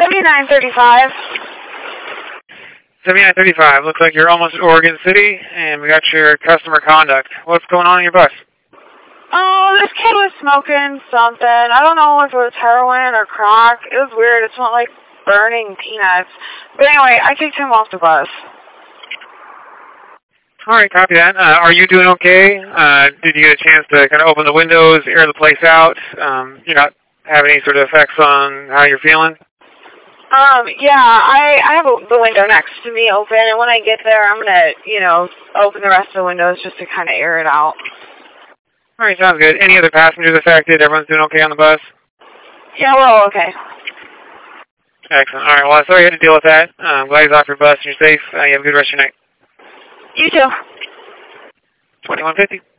7935. 7935. Looks like you're almost at Oregon City, and we got your customer conduct. What's going on in your bus? Oh, this kid was smoking something. I don't know if it was heroin or crack. It was weird. It smelled like burning peanuts. But anyway, I kicked him off the bus. All right, copy that. Are you doing okay? Did you get a chance to kind of open the windows, air the place out? You're not having any sort of effects on how you're feeling? Yeah, I have the window next to me open, and when I get there, I'm going to, open the rest of the windows just to kind of air it out. All right, sounds good. Any other passengers affected? Everyone's doing okay on the bus? Yeah, we're all okay. Excellent. All right, well, sorry you had to deal with that. I'm glad he's off your bus and you're safe. You have a good rest of your night. You too. 2150.